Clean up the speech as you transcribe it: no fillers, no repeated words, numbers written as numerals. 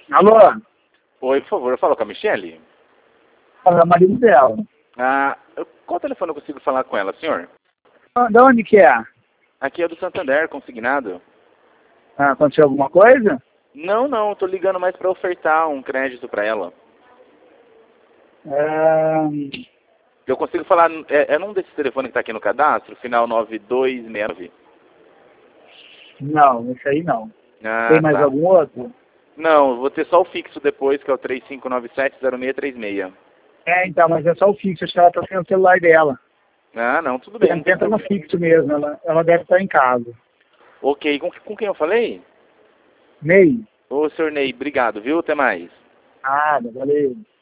Alô? Oi, por favor, eu falo com a Michele? Fala, marido dela. Qual telefone eu consigo falar com ela, senhor? De onde que é? Aqui é do Santander, consignado. Aconteceu alguma coisa? Não, não, eu tô ligando mais para ofertar um crédito para ela. Eu consigo falar, é num desses telefones que tá aqui no cadastro, final 9269. Não, esse aí não. Ah, Tem mais tá. algum outro? Não, eu vou ter só o fixo depois, que é o 35970636. Então, mas é só o fixo, acho que ela tá sem o celular dela. Ah, não, tudo bem, não tem Tenta no problema. fixo mesmo, ela deve estar em casa. Ok, com quem eu falei? Ney? Ô, senhor Ney, obrigado, viu? Até mais. Nada, valeu.